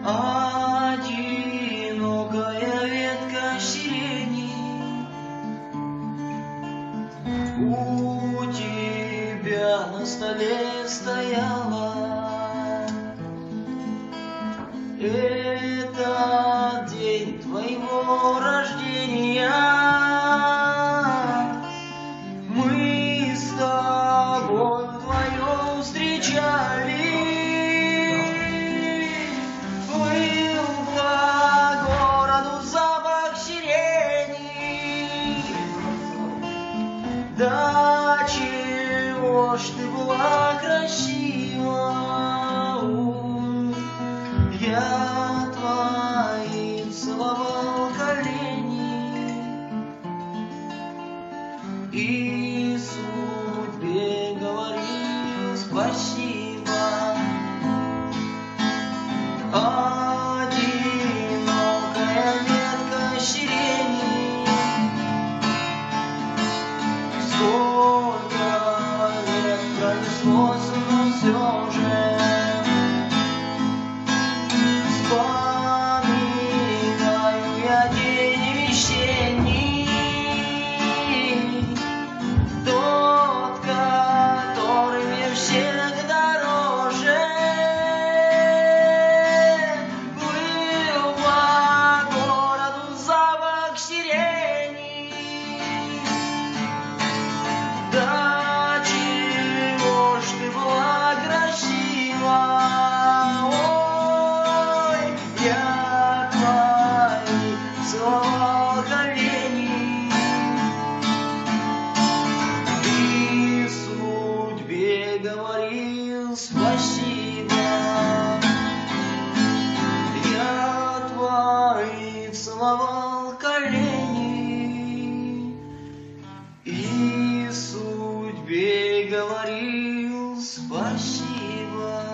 одинокая ветка сирени. У тебя на столе стояла. Это день твоего рождения. Мы с тобой вдвоем встречались. Плыл по городу запах сирени. Да чего ж ты была красива. Я твои целовал колени и судьбе говорил спасибо. Одинокая ветка сирени. Сколько лет пронеслось, но все же вспоминаю я день весенний, тот, который мне всех дороже. Плыл по городу запах сирени. Да чего ж ты была красива. Я твои целовал колени и судьбе говорил спасибо. Я твои целовал колени и судьбе говорил спасибо.